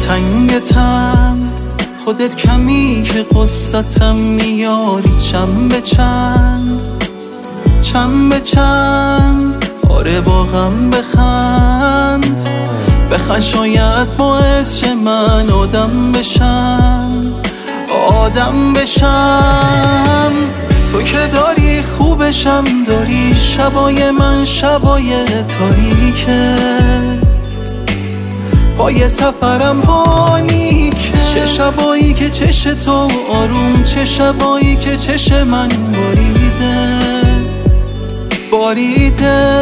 تنگ تن خودت کمی که قصتم میاری چند به چند آره با غم بخند شاید باعث شه من آدم بشم تو که داری خوبشم داری شبای من شبای تاریکه پای سفرم پانیکه چه شبایی که چش تو آروم چه شبایی که چش من باریده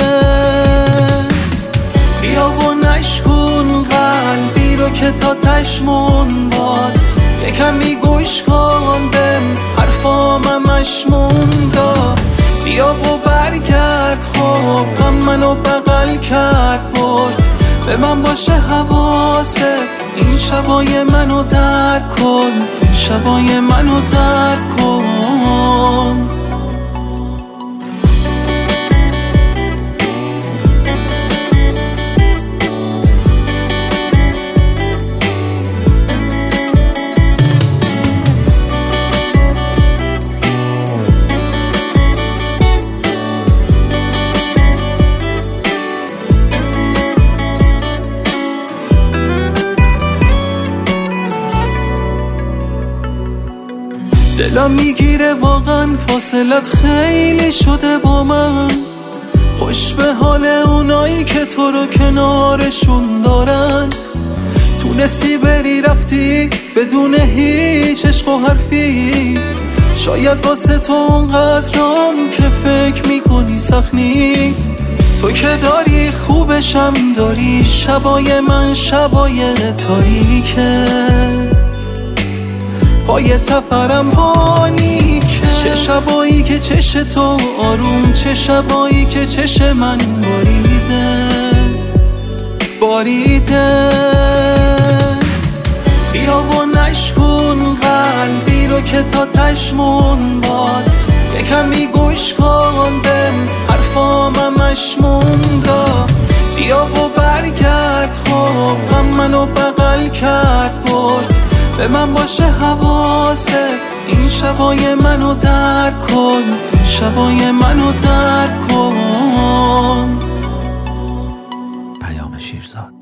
بیا و نشکن قلبی رو که تا تشمون باد یکمی گوش کن به حرفام مشموندا بیا و برگرد خب غم منو بغل کرد برد به من باشه حواسه این شبای منو درک کن شبای منو درک کن دلم میگیره واقعا فاصلت خیلی شده با من خوش به حال اونایی که تو رو کنارشون دارن تونستی بری رفتی بدون هیچ عشق و حرفی شاید واسه تو اونقدرام که فکر میکنی سخت نی تو که داری خوبشم داری شبای من شبای تاریکه پای سفرم پانیکه چه شبایی که چش تو آروم چه شبایی که چش من باریده بیا و نشکن قلبی رو که تا تشمون باد یکمی گوش کن به حرفام مشموندا بیا و برگرد خب غم منو بغل کرد برد به من باشه حواسه این شبای منو درک کن شبای منو درک کن. پیام شیرزاد.